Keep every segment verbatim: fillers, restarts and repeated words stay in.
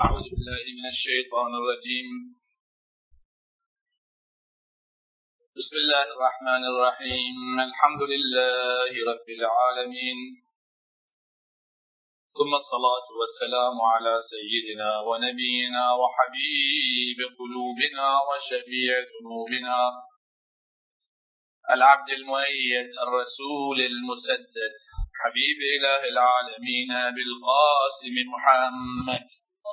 أعوذ بالله من الشيطان الرجيم. بسم الله الرحمن الرحيم. الحمد لله رب العالمين، ثم الصلاة والسلام على سيدنا ونبينا وحبيب قلوبنا وشفيع ذنوبنا العبد المؤيد الرسول المسدد حبيب إله العالمين بالقاسم محمد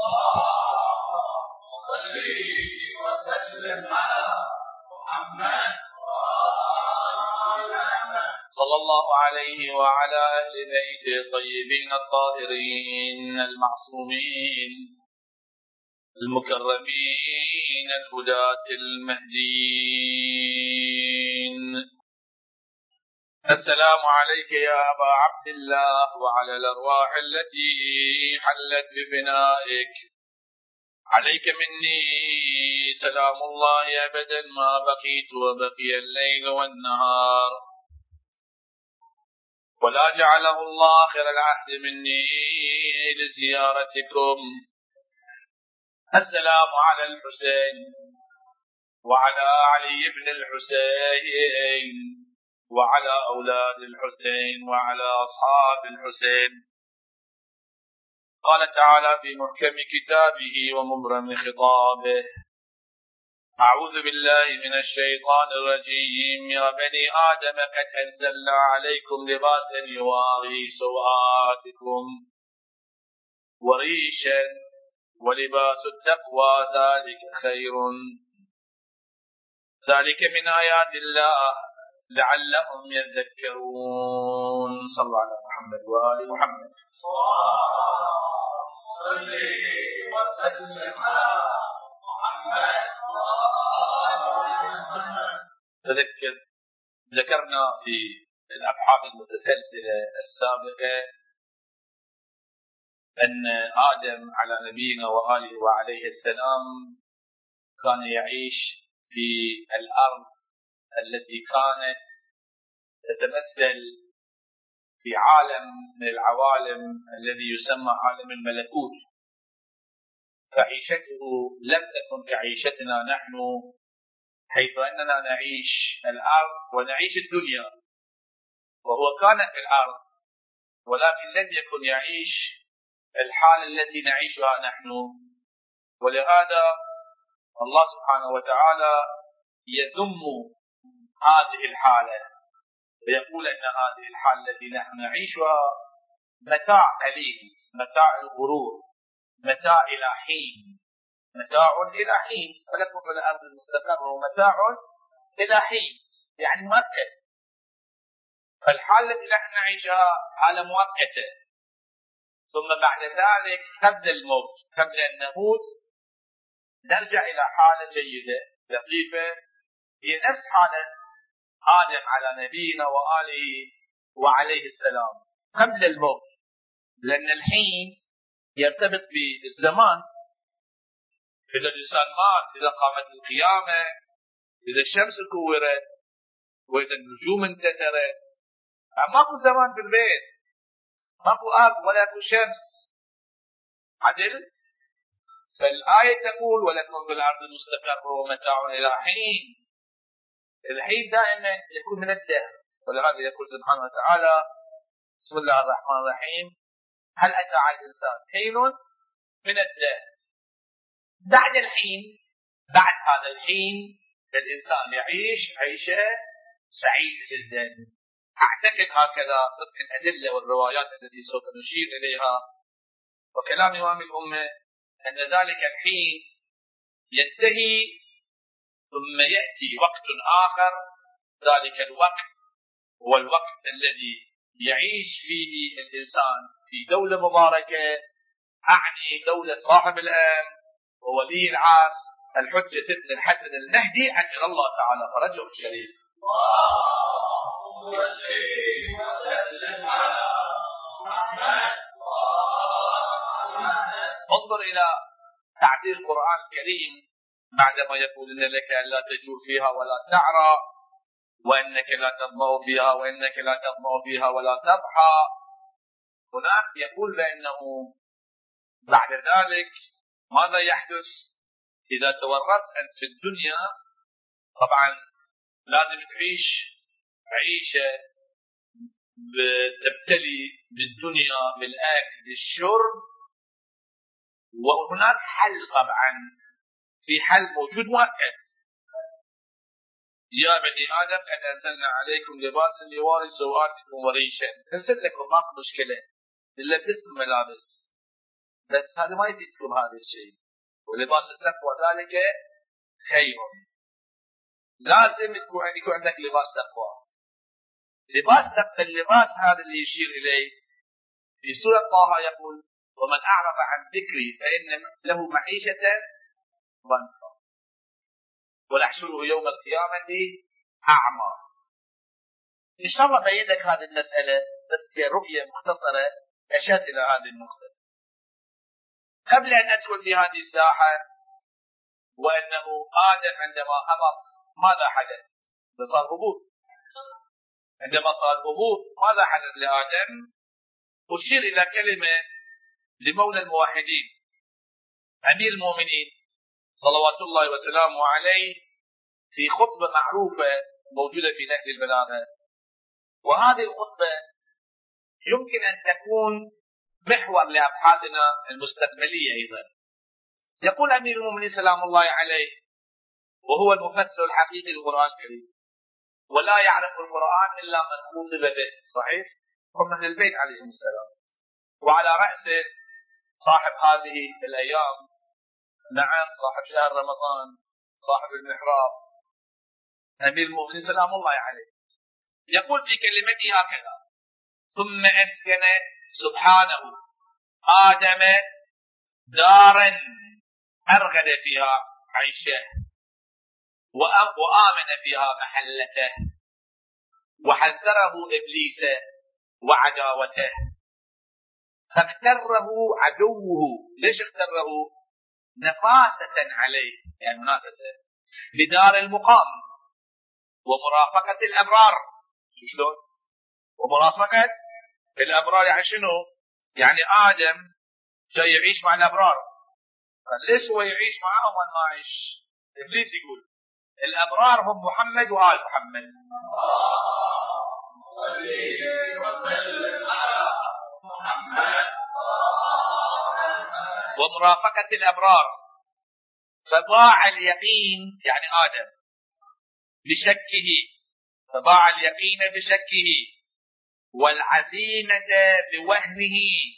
وسلم على محمد صلى الله عليه وعلى أهل بيته الطيبين الطاهرين المعصومين المكرمين الهداة المهديين. السلام عليك يا أبا عبد الله وعلى الأرواح التي حلت ببنائك. عليك مني سلام الله أبدا ما بقيت وبقي الليل والنهار، ولا جعله الله آخر العهد مني لزيارتكم. السلام على الحسين وعلى علي بن الحسين وعلى أولاد الحسين وعلى أصحاب الحسين. قال تعالى في محكم كتابه ومبرم خطابه: أعوذ بالله من الشيطان الرجيم. يا بني آدم قد أنزلنا عليكم لباسا يواري سوآتكم وريشا ولباس التقوى ذلك خير، ذلك من آيات الله لعلهم يذكرون. صلى الله على محمد وآل محمد. صل وسلم على محمد. تذكر ذكرنا في الأبحاث المتسلسلة السابقة أن آدم على نبينا وآله وعليه السلام كان يعيش في الأرض التي كانت تتمثل في عالم من العوالم الذي يسمى عالم الملكوت، فعيشته لم تكن كعيشتنا نحن، حيث أننا نعيش الأرض ونعيش الدنيا، وهو كان في الأرض ولكن لم يكن يعيش الحالة التي نعيشها نحن. ولهذا الله سبحانه وتعالى يذم هذه الحالة ويقول أن هذه الحالة التي نحن نعيشها متاع قليل، متاع الغرور، متاع إلى حين، متاع إلى حين، ولكم في الأرض المستقر ومتاع إلى حين، يعني مؤقت. فالحالة التي نحن نعيشها حالة مؤقتة، ثم بعد ذلك قبل الموت، قبل أن نموت نرجع إلى حالة جيدة لطيفة هي نفس حالة آدم على نبينا وآله وعليه السلام قبل الموت، لأن الحين يرتبط بالزمان. إذا الإنسان مات، إذا قامت القيامة، إذا الشمس كورت، وإذا النجوم انتثرت، ماكو زمان في البيت، ماكو أرض ولا ماكو شمس. عدل؟ فالآية تقول: ولكم في الأرض مستقر ومتاع إلى حين. الحين دائما يكون من الدهر، ولهذا يقول سبحانه وتعالى: بسم الله الرحمن الرحيم: هل أتى على الإنسان حين من الدهر. بعد الحين، بعد هذا الحين الإنسان يعيش عيشة سعيدة جدا. أعتقد هكذا طبق الأدلة والروايات التي سوف نشير إليها وكلام إمام الأمة، أن ذلك الحين ينتهي ثم يأتي وقت آخر. ذلك الوقت هو الوقت الذي يعيش فيه الإنسان في دولة مباركة، أعني دولة صاحب الأمر وولي العهد الحجة ابن الحسن المهدي عجل الله تعالى فرجه الشريف. انظر إلى تعبير القرآن الكريم بعدما يقول: إن لك ألا تجوع فيها ولا تعرى، وإنك لا تظمأ فيها وإنك لا تظمأ فيها ولا تضحى. هناك يقول بأنه بعد ذلك ماذا يحدث إذا تورطت أنت في الدنيا؟ طبعا لازم تعيش عيشة تبتلي بالدنيا بالأكل بالشرب، وهناك حل طبعا، في حل موجود مؤكد. يا بني آدم قد أنزلنا عليكم لباسا يواري سوآتكم وريشا، نزل لكم ماكو مشكلة نلبسكم ملابس، بس هذا ما يفيدكم هذا الشيء، ولباس التقوى ذلك خير. لازم يكون عندك لباس تقوى. لباس تقوى اللباس هذا اللي يشير إليه في سورة طه يقول: ومن أعرض عن ذكري فإن له معيشة ضنكا ونحشره يوم القيامة أعمى. إن شاء الله بين لك هذه المسألة بس كرؤية مختصرة أشرت إلى هذه النقطة. قبل أن أدخل في هذه الساحة، وأنه آدم عندما هبط ماذا حدث؟ صار هبوط. عندما صار هبوط ماذا حدث لآدم؟ أشير إلى كلمة لمولى الموحدين أمير المؤمنين صلوات الله وسلامه عليه في خطبة معروفة موجودة في نهج البلاغة، وهذه الخطبة يمكن أن تكون محور لأبحاثنا المستقبلية أيضا. يقول أمير المؤمنين سلام الله عليه، وهو المفسر الحقيقي للقرآن الكريم، ولا يعرف القرآن إلا من خطب به، صحيح؟ هم أهل البيت عليهم السلام، وعلى رأسه صاحب هذه الأيام، نعم صاحب شهر رمضان، صاحب المحراب، أمير المؤمنين سلام الله عليه. يقول في كلمته هكذا: ثم أسكن سبحانه آدم دارا أرغد فيها عيشه وآمن فيها محلته، وحذره إبليس وعداوته، فاختره عدوه. ليش اختره؟ نفاسة عليه، يعني منافسة بدار المقام ومرافقة الأبرار. شلون؟ ومرافقة الأبرار يعني شنو؟ يعني آدم جاي يعيش مع الأبرار، فليش هو يعيش معهم وأنا ما أعيش؟ إبليس يقول الأبرار هم محمد وآل محمد. ومرافقة الأبرار، فضاع اليقين يعني آدم بشكه، فضاع اليقين بشكه والعزيمة بوهمه،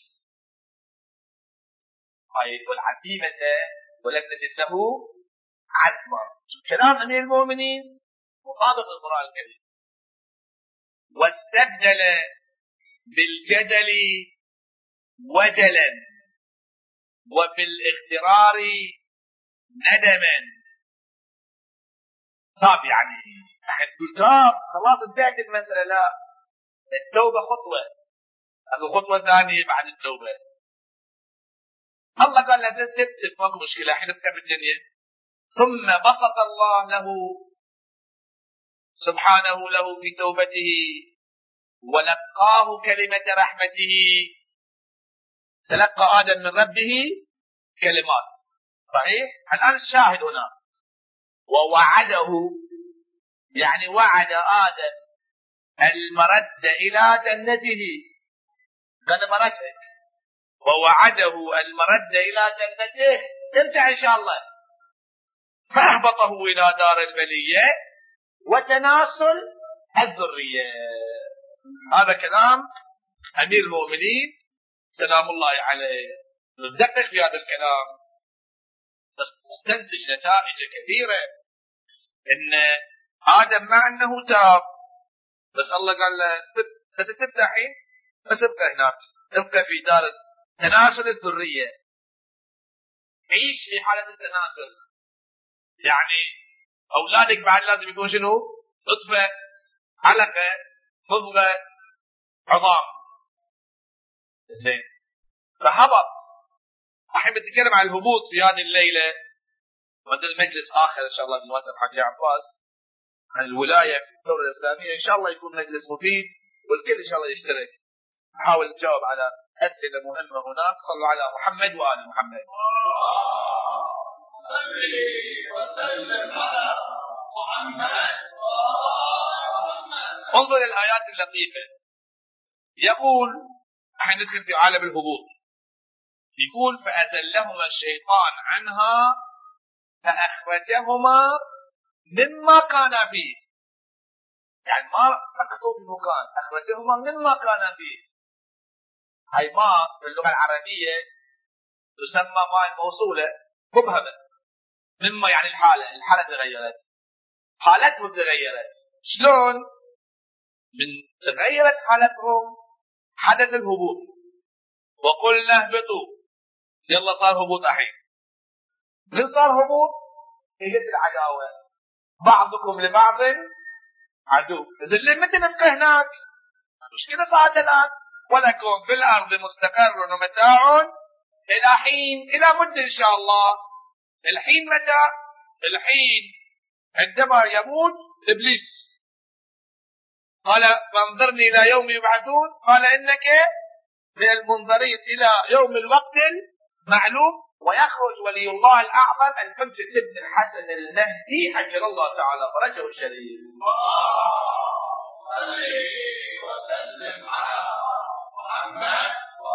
أي والعزيمة ولم نجد له عزما. كلام أمير المؤمنين مطابق للقرآن الكريم. واستبدل بالجدل وجلا وبالاغترار ندما. طاب يعني أحد تقول طاب خلاص انتهت المسألة، لا، التوبة خطوة، هذه خطوة ثانية بعد التوبة. الله قال لا تكتب ماكو مشكلة، احنا نكتب الدنيا. ثم بسط الله له سبحانه له في توبته ولقاه كلمة رحمته. تلقى آدم من ربه كلمات، صحيح؟ الآن الشاهد هنا ووعده، يعني وعد آدم المرد إلى جنته، قال مرتك، ووعده المرد إلى جنته، ترجع إن شاء الله. فأهبطه إلى دار البلية وتناسل الذرية. هذا كلام أمير المؤمنين سلام الله عليه. ندقق في هذا الكلام نستنتج نتائج كثيرة. إن آدم مع أنه تاب، بس الله قال له ستبقى حين، بس ابقى هناك، ابقى في دار تناسل الذرية، عيش في حالة التناسل. يعني أولادك بعد لازم يكون شنو؟ نطفة، علقة، مضغة، عظام. زين، فهبط. الحين بنتكلم عن الهبوط في هذه الليلة، وعندنا مجلس آخر إن شاء الله المؤدب حاجي عباس عن الولاية في الدولة الإسلامية. إن شاء الله يكون مجلس مفيد والكل إن شاء الله يشترك. نحاول نجاوب على أسئلة مهمة هناك. صلوا على محمد وآل محمد. انظر الآيات اللطيفة. يقول حين ندخل في عالم الهبوط، يقول فأزلهما الشيطان عنها فأخرجهما مما كان فيه. يعني ما سقطوا في مكان، أخرجهما مما كان فيه. هاي ما في اللغة العربية تسمى ما موصولة مبهمة. مما يعني الحالة، الحالة تغيرت، حالته تغيرت. شلون؟ من تغيرت حالتهم حدث الهبوط، وقلنا اهبطوا، يلا صار هبوط الحين. من صار هبوط اجت العداوة، بعضكم لبعض عدو. إذن متى نبقى هناك؟ مش كده صارت الآن؟ ولكم في الأرض مستقر ومتاع إلى حين، إلى مدة إن شاء الله. الحين متى؟ الحين عندما يموت إبليس. قال فانظرني إلى يوم يبعثون، قال إنك من المنظرين إلى يوم الوقت المعلوم. ويخرج ولي الله الأعظم الحجة ابن الحسن المهدي عجل الله تعالى فرجه الشريف. وسلم على محمد.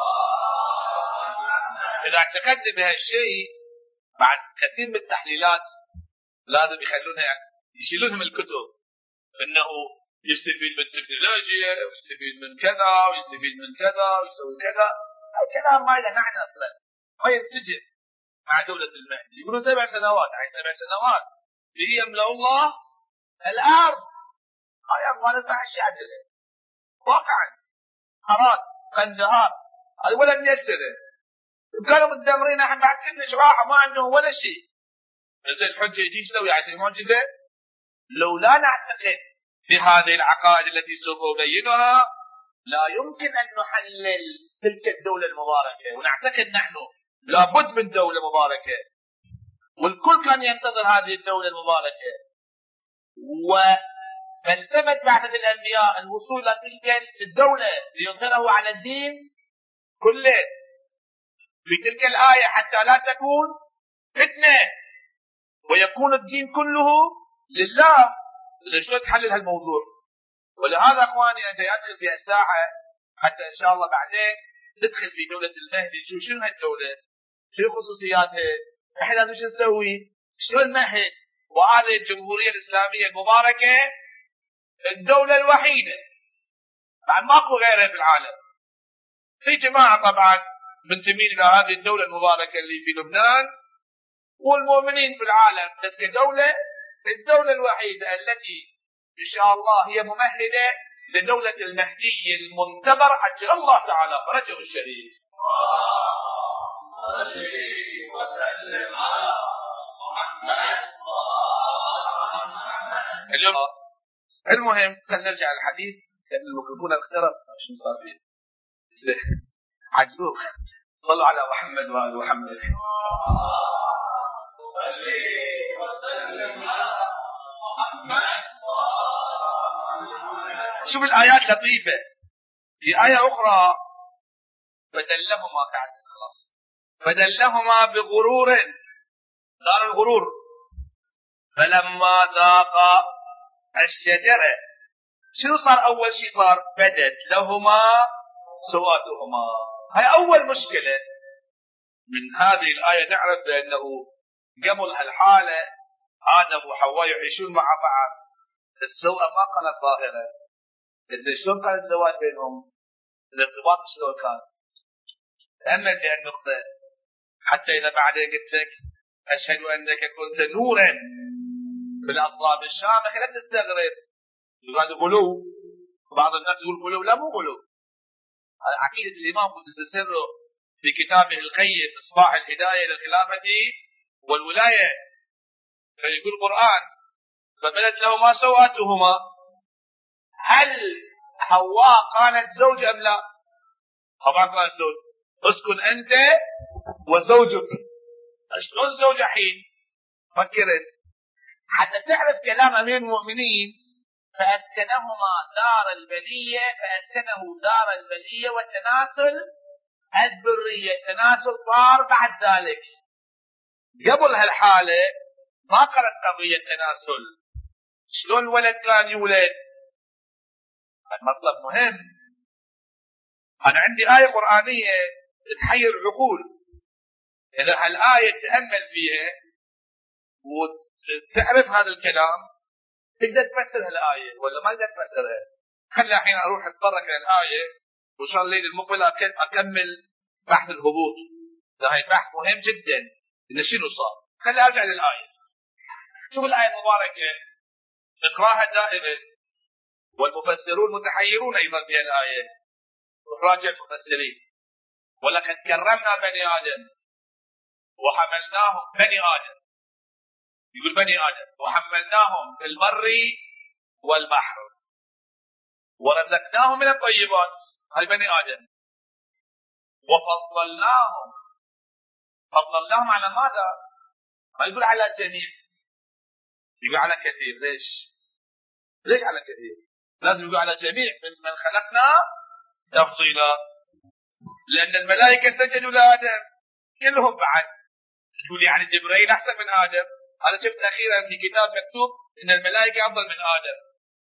إذا اعتقدت بهالشيء بعد كثير من التحليلات لازم يخلونها يشيلونهم الكتب، انه يستفيد من التكنولوجيا ويستفيد من كذا ويستفيد من كذا ويسوي كذا. الكلام ما له معنى اصلا، ما ينسجم مع دولة المهدي. يقولون سبع سنوات، يعني سبع سنوات ليملأ الله الارض. هاي افغانستان اسمع اشياء عدله واقعا، حرات قندهار هذا ولا مئة سنه كانوا متدمرين. احنا بعد كلش راحه ما عندهم ولا شيء. بس الحجه يجي يسوي عشان معجزه. لو لا نعتقد في هذه العقائد التي سوف أبينها لا يمكن أن نحلل تلك الدولة المباركة، ونعتقد نحن لابد من دولة مباركة، والكل كان ينتظر هذه الدولة المباركة. وفلسفة بعثة الأنبياء الوصول إلى تلك الدولة ليظهره على الدين كله في تلك الآية حتى لا تكون فتنة ويكون الدين كله لله. شلون تحلل هالموضوع؟ ولهذا اخواني انا جاي ادخل في الساحه حتى ان شاء الله بعدين ندخل في دوله المهدي. شو شنو هالدوله؟ شنو خصوصياتها؟ احنا لازم شو نسوي؟ شنو المهد؟ وهذه الجمهوريه الاسلاميه المباركه الدوله الوحيده، بعد ماكو غيرها في العالم. في جماعه طبعا منتمين الى هذه الدوله المباركه اللي في لبنان والمؤمنين في العالم، بس كدوله الدولة الوحيدة التي إن شاء الله هي ممهدة لدولة المهدي المنتظر عجل الله تعالى فرجه الشريف. وسلم على محمد. اليوم المهم خلينا نرجع للحديث لأن الميكروفون اخترب. شو صار فيه؟ عجبوك. صلوا على محمد وآل محمد. شوف الآيات لطيفة. في آية أخرى فدلهما بعد خلاص فدلهما بغرور، دار الغرور، فلما ذاقا الشجرة شنو صار؟ أول شيء صار بدت لهما سواتهما. هاي أول مشكلة من هذه الآية. نعرف بأنه قبل هالحالة آدم وحواء يعيشون مع بعض، السوء ما كانت ظاهرة. إذا شلون كان الزواج بينهم؟ الارتباط شلون كان؟ تأمل في النقطة حتى إذا بعد قلت لك أشهد أنك كنت نورا في الأصلاب الشامخة لا تستغرب. يقال غلو، بعض الناس يقول غلو، لا مو غلو. هذا عقيدة الإمام قدس سره في كتابه القيم إصباح الهداية للخلافة والولاية. فيقول القرآن فبدت لهما سواتهما. هل حواء كانت زوج أم لا؟ حواء كانت زوج. اسكن أنت وزوجك. شلون زوج حين؟ فكرت حتى تعرف كلام أمير المؤمنين فأسكنهما دار البلية، فأسكنه دار البلية والتناسل الذرية. التناسل صار بعد ذلك قبل هالحالة ما قرأت قضية تناسل، شلون الولد كان يولد؟ المطلب مهم. أنا عندي آية قرآنية تحير العقول، إذا هالآية تأمل فيها وتعرف هذا الكلام تقدر تفسر هالآية ولا ما تقدر تفسرها. خلي الحين أروح أتطرق إلى الآية وإن شاء الله الليل المقبل أكمل بحث الهبوط. هاي بحث مهم جدا إن شنو صار. خلي أرجع للآية. شوف الآية المباركة اقراها دائما، والمفسرون متحيرون أيضا في الآية. راجع المفسرين: ولقد كرمنا بني آدم وحملناهم بني آدم، يقول بني آدم وحملناهم في البر والبحر ورزقناهم من الطيبات، هاي بني آدم، وفضلناهم. فضلناهم على ماذا؟ ما يقول على الجميع، يقول على كثير. ليش؟ ليش على كثير؟ لازم يقول على الجميع من خلقنا تفضيلا، لأن الملائكة سجدوا لآدم كلهم. بعد تقول يعني جبريل أحسن من آدم؟ أنا شفت أخيرا في كتاب مكتوب إن الملائكة أفضل من آدم،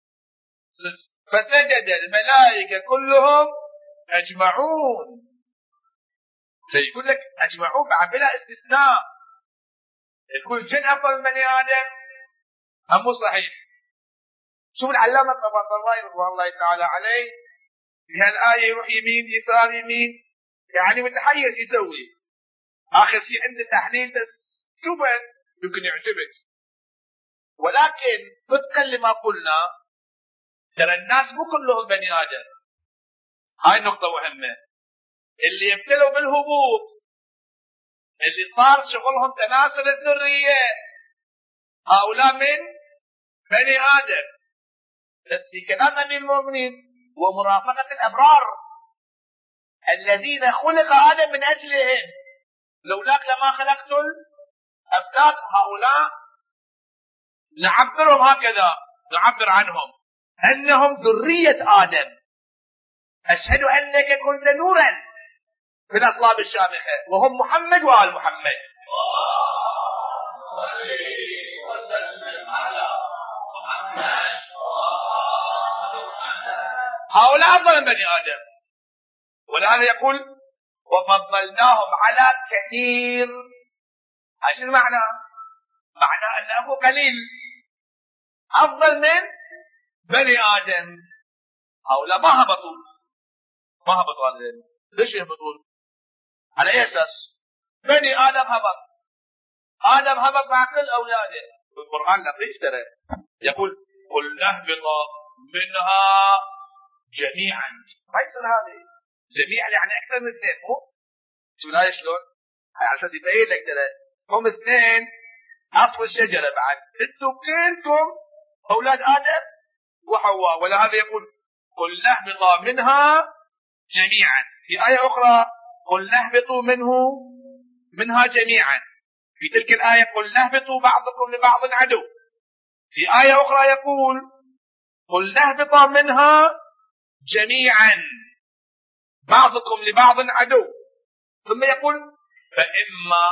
فسجد الملائكة كلهم أجمعون. فيقول لك أجمعون بعد بلا استثناء. يقول جن أفضل من بني آدم أم مو صحيح؟ شوف العلامة الطباطبائي رضوان الله تعالى عليه في هالآية يروح يمين يسار يمين، يعني متحيز يسوي. آخر شيء عنده تحليل بس شوفت يمكن يعجبك. ولكن طبقا لما قلنا ترى الناس مو كلهم بني آدم. هاي النقطة مهمة. اللي يبتلوا بالهبوط اللي صار شغلهم تناسل الذرية هؤلاء من بني آدم، بس في كلام أمير المؤمنين ومرافقة الأبرار الذين خلق آدم من أجلهم، لولاك لما خلقت الأفلاك. هؤلاء نعبرهم هكذا، نعبر عنهم أنهم ذرية آدم. أشهد أنك كنت نورا في الأصلاب الشامخة، وهم محمد وآل محمد. هؤلاء أفضل من بني آدم، ولهذا يقول وفضلناهم على كثير. ايش المعنى؟ معنى أنه قليل أفضل من بني آدم. هؤلاء ما هبطوا ما هبطوا على ذلك. ليش يهبطون؟ على أي أساس؟ بني آدم هبط، آدم هبط مع كل أولاده. القرآن لطيف ترى، يقول قل نهبط منها جميعا. ما يصير هذه جميعا يعني أكثر من اثنين. مو شو الآية شلون؟ على أساس يبين لك ترى هم اثنين أصل الشجرة. بعد انتم كلكم أولاد آدم وحواء. ولهذا يقول قل نهبط منها جميعا. في آية أخرى قل نهبطوا منه منها جميعا. في تلك الآية قل نهبطوا بعضكم لبعض عدو. في آية أخرى يقول قل نهبط منها جميعا بعضكم لبعض عدو. ثم يقول فإما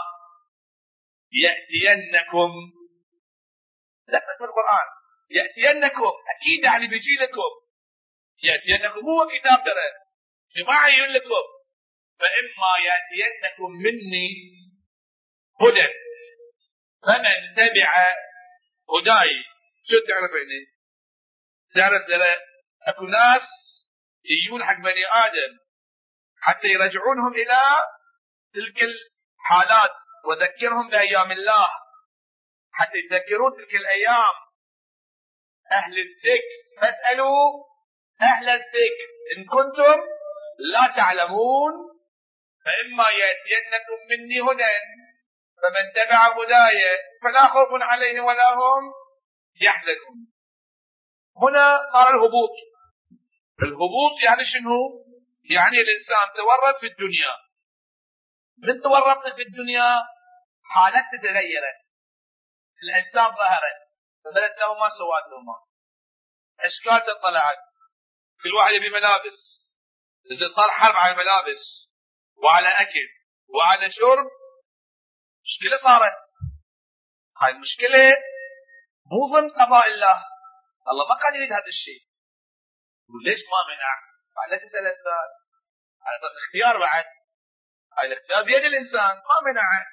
يأتينكم، لفظ في القرآن يأتينكم أكيد يعني بيجي لكم. يأتينكم هو كتاب ترى جماعة يقول لكم فإما يأتينكم مني هدى فمن تبع هداي. شو تعرف يعني؟ تعرف ترى اكو ناس يجون حق بني آدم حتى يرجعونهم إلى تلك الحالات وذكرهم بأيام الله، حتى يتذكرون تلك الأيام. أهل الذكر فاسألوا أهل الذكر إن كنتم لا تعلمون. فإما يأتينكم مني هدى فمن تبع هداي فلا خوف عليهم ولا هم يحزنون. هنا صار الهبوط. الهبوط يعني شنو؟ يعني الإنسان تورط في الدنيا. من تورطت في الدنيا حالته تغيرت، الأجسام ظهرت، فبدت لهما سواد لهما، أشكال طلعت، كل واحد يبي ملابس. إذا صار حرب على الملابس وعلى أكل وعلى شرب مشكلة صارت. هاي المشكلة مو ضمن قضاء الله، الله ما كان يريد هذا الشيء. ليش ما منع؟ بعد لا تسأل الأستاذ، هذا الاختيار بعد، هاي الاختيار بيد الإنسان، ما منعه،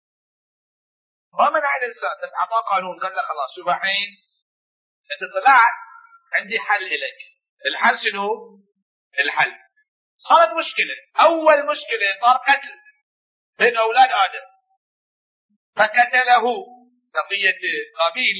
ما منع الإنسان، بس أعطاه قانون، قال له خلاص شوف الحين أنت طلعت عندي حل إليك. الحل شنو؟ الحل صارت مشكلة، أول مشكلة صار قتل بين أولاد آدم، فقتله بقية قابيل،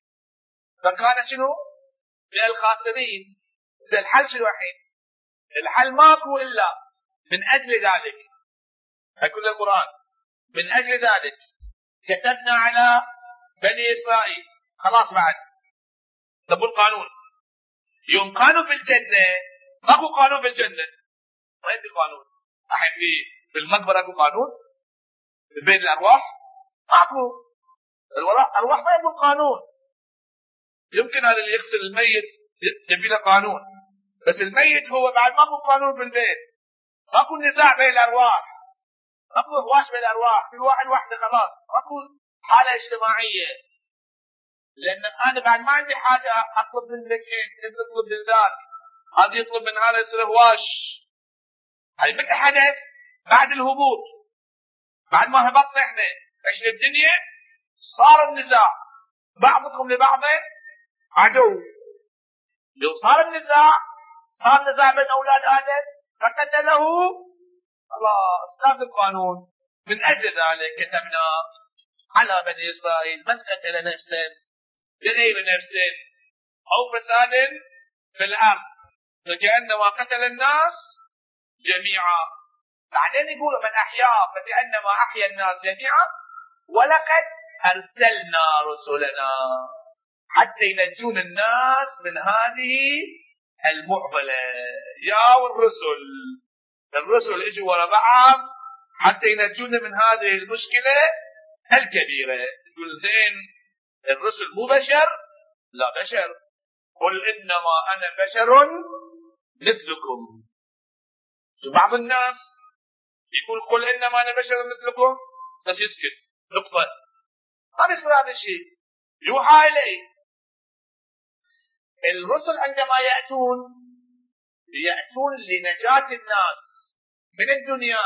فكان شنو؟ من الخاسرين. الحل شنو الحين؟ الحل ماكو إلا من أجل ذلك، أقول القرآن من أجل ذلك كتبنا على بني إسرائيل. خلاص بعد طب القانون، يوم كانوا في الجنة ماكو قانون في الجنة، ما يدري قانون. الحين في في المقبرة اكو قانون بين الأرواح؟ ماكو. الأرواح ما يبون قانون. يمكن هذا اللي يغسل الميت يبي له قانون، بس الميت هو بعد ماكو قانون بالبيت، ماكو نزاع بين الأرواح، ماكو هواش بين الأرواح، كل واحد وحده خلاص، ماكو حالة اجتماعية. لأن أنا بعد ما عندي حاجة أطلب منك أنت تطلب من ذاك، هذا يطلب من هذا، يصير هواش. هاي متى حدث؟ بعد الهبوط، بعد ما هبطنا احنا عشنا الدنيا صار النزاع بعضكم لبعض عدو. لو صار النزاع، صار نزاع بين أولاد آدم فقتله، خلاص نافذ القانون. من أجل ذلك كتبنا على بني إسرائيل من قتل نفسا بغير نفس أو فساد في الأرض فكأنما قتل الناس جميعا. بعدين يقول من أحيا فكأنما أحيا الناس جميعا ولقد أرسلنا رسلنا حتى ينجون الناس من هذه المعضلة. يا والرسل، الرسل اجوا ورا بعض حتى ينجون من هذه المشكلة الكبيرة. يقول زين الرسل مو بشر؟ لا بشر. قل إنما أنا بشر مثلكم. بعض الناس يقول قل إنما أنا بشر مثلكم بس يسكت نقطة، ما بيصير هذا الشيء، يوحى إليه. الرسل عندما يأتون يأتون لنجاة الناس من الدنيا،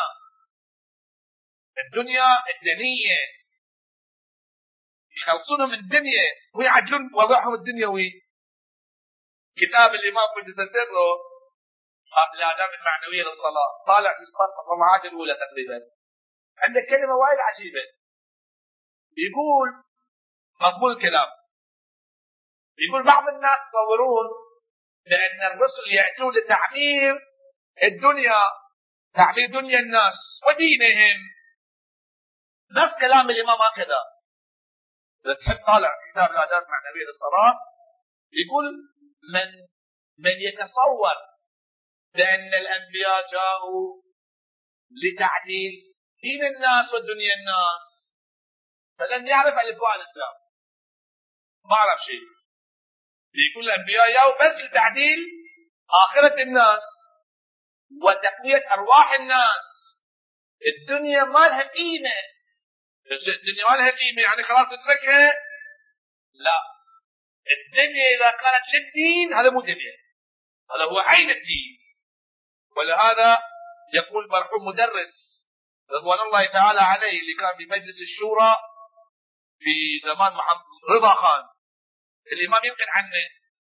الدنيا الدنية، يخلصونهم من الدنيا ويعدلون وضعهم الدنيوي. كتاب الإمام قدس سره الآداب المعنوية للصلاة طالع في الصفحات الأولى تقريبا، عندك كلمة وايد عجيبة، يقول مضمون الكلام، يقول بعض الناس يتصورون بأن الرسل يأتون لتعمير الدنيا، تعمير دنيا الناس ودينهم. نفس كلام الإمام هكذا، إذا تحب طالع كتاب الآداب المعنوية للصلاة، يقول من من يتصور بأن الأنبياء جاءوا لتعديل دين الناس ودنيا الناس فلن يعرف الإخوان الإسلام، ما عرف شيء. يقول الأنبياء جاءوا بس لتعديل آخرة الناس وتقوية أرواح الناس. الدنيا ما لها قيمة، الدنيا ما لها قيمة يعني خلاص تتركها، لا. الدنيا إذا كانت للدين هذا مو دنيا، هذا هو عين الدين. ولهذا يقول مرحوم مدرس رضوان الله تعالى عليه اللي كان في مجلس الشورى في زمان محمد رضا خان، الإمام يمكن عنه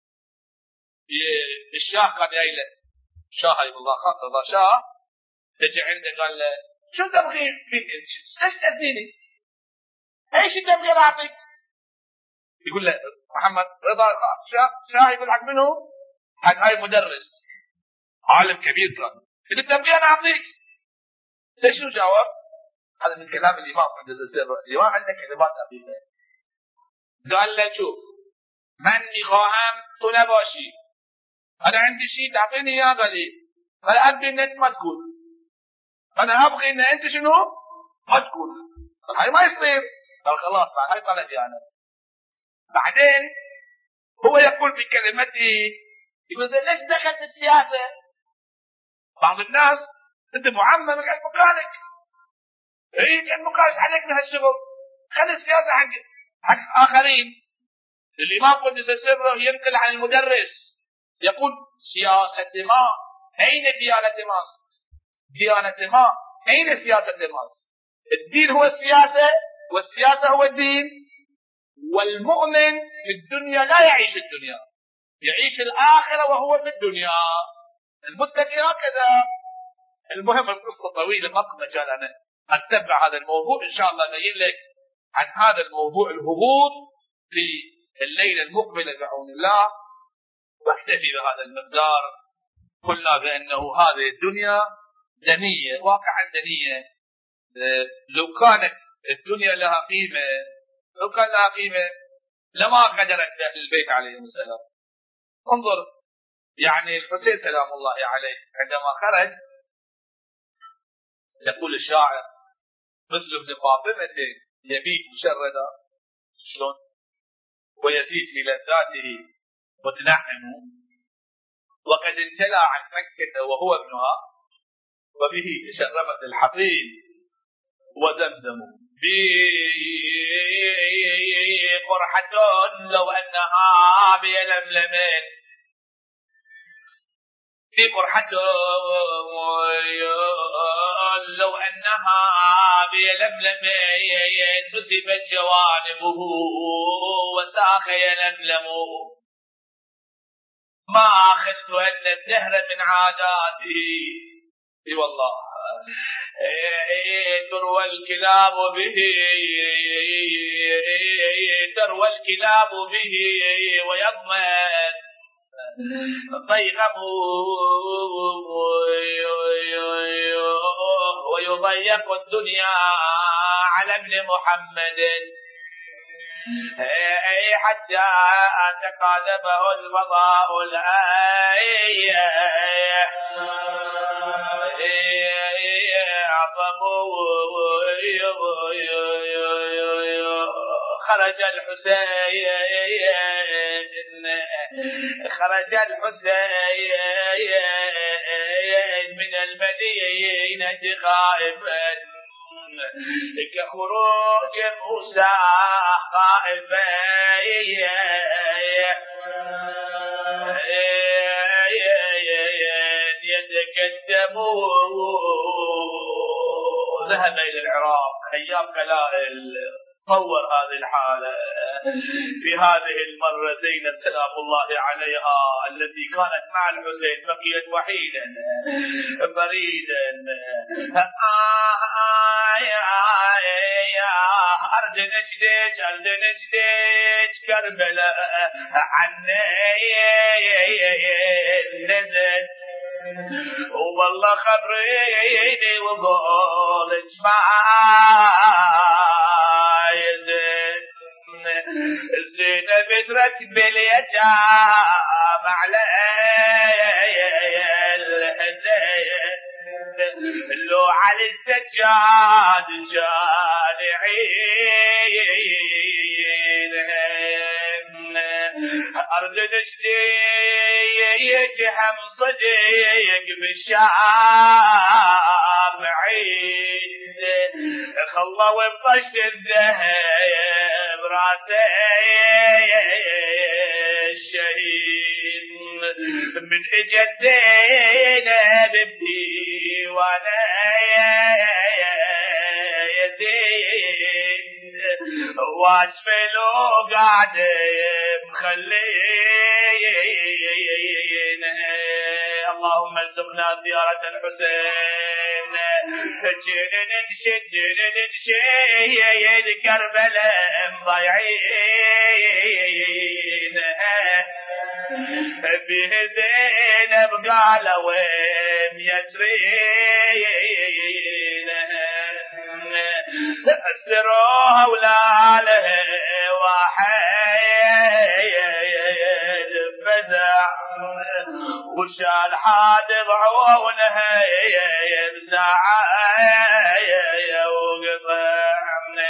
الشاه كان جايله، شاه الله خان رضا شاه، تجي عنده قال له شو تبغي فيك؟ ليش تأذيني؟ ايش تبغي اعطيك؟ يقول له محمد رضا شاه شاه يقول حق منه؟ حق هاي مدرس عالم كبير كان، اللي تبغي انا اعطيك. شو جاوب؟ هذا من كلام الامام قدس سره، الامام عنده كلمات دقيقه. قال له شوف من میخواهم تو نباشی، انا عندي شيء تعطيني اياه. قال لي قال ابغي ان انت ما تكون، انا ابغي ان انت شنو؟ ما تكون. قال هاي ما يصير. قال خلاص بعد هاي طلبي انا. بعدين هو يقول في كلمته، يقول ليش دخلت السياسه؟ بعض الناس انت معمم اقعد مكانك، ايه المقاس عليك من هالشغل، خلي السياسة حق حق آخرين. الإمام قدس سره ينقل عن المدرس يقول سياسة ما أين ديانة ما؟ ديانة ما أين سياسة ما؟ الدين هو السياسة والسياسة هو الدين. والمؤمن في الدنيا لا يعيش الدنيا، يعيش الآخرة وهو في الدنيا. المتقي هكذا. المهم القصة طويلة ما في مجال أنا أتبع هذا الموضوع، إن شاء الله أبين لك عن هذا الموضوع الهبوط في الليلة المقبلة بعون الله، واكتفي بهذا المقدار. قلنا بأنه هذه الدنيا دنية، واقعا دنية. لو كانت الدنيا لها قيمة، لو كان لها قيمة لما قدرت أهل البيت عليهم السلام. انظر يعني الحسين سلام الله عليه عندما خرج يقول الشاعر مثل ابن فاطمة يبيت مشردا شلون ويزيد في لذاته متنعم، وقد انجلى عن مكة وهو ابنها، وبه تشربت الحقيل وزمزم بي قرحة لو أنها بيلملمين، في قرحة لو أنها بيلملمين نسبت جوانبه وساق يلملم، ما أخذت أن الدهر من عاداته اي والله تروى الكلاب به، تروى الكلاب به ويضمن ضيغه ويضيق الدنيا على ابن محمد حتى تقادمه الفضاء الآية خرج الحسين خرج الحسين من المدينة خائفا كخروج موسى خائفا يتكتم، ذهب إلى العراق أيام قلائل. تصور هذه الحالة في هذه المرة زينب سلام الله عليها التي كانت مع الحسين بقيت وحيدا بريدا. آه يا يا أرض نجدك أرض نجدك كربلاء عني نزل، والله خبريني وقولك ما يزن زينب تركب اليتام على الحزين لو على السجاد جالعين أرض نشليك هم صديق بالشام عيد خلوا وبطشت الذهب راسي الشهيد من اجت زينب بدي وانا يزيد واشفلو قاعد مخلين. اللهم ارزقنا زيارة الحسين جينا ننشد جينا ننشد كربلاء مضيعين به زينب قالوا يسرين أسروها ولاله واحد فزع وشال حاد ضعونها بساعة وقطع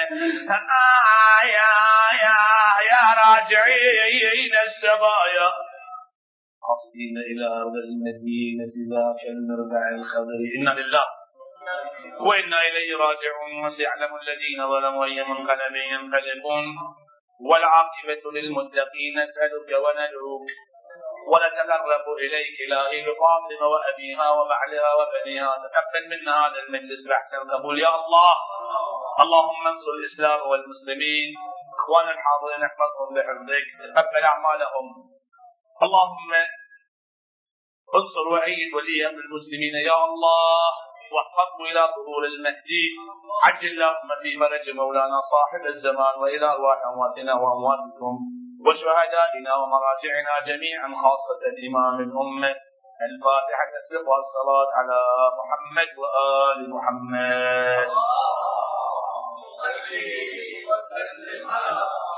يا يا يا راجعين السبايا عصين إلى أرض المدينة ذاك المربع الخضر. إنا لله وإنا إليه راجعون. وسيعلم الذين ظلموا أي منقلب ينقلبون والعاقبة للمتقين. نسألك وندعوك ونتقرب إليك إلهي بفاطمة وأبيها وبعلها وبنيها. تقبل منا هذا المجلس بأحسن قبول يا الله. اللهم انصر الإسلام والمسلمين. إخوان الحاضرين احفظهم بحفظك، تقبل أعمالهم. اللهم انصر وأيد ولي أمر المسلمين يا الله، واحفظه إلى ظهور المهدي. عجل اللهم في فرج مولانا صاحب الزمان وإلى أرواح أمواتنا وأمواتكم وشهدائنا ومراجعنا جميعا، خاصة إمام الأمة. الفاتحة. تسبق الصلاة على محمد وآل محمد. صلي وسلم على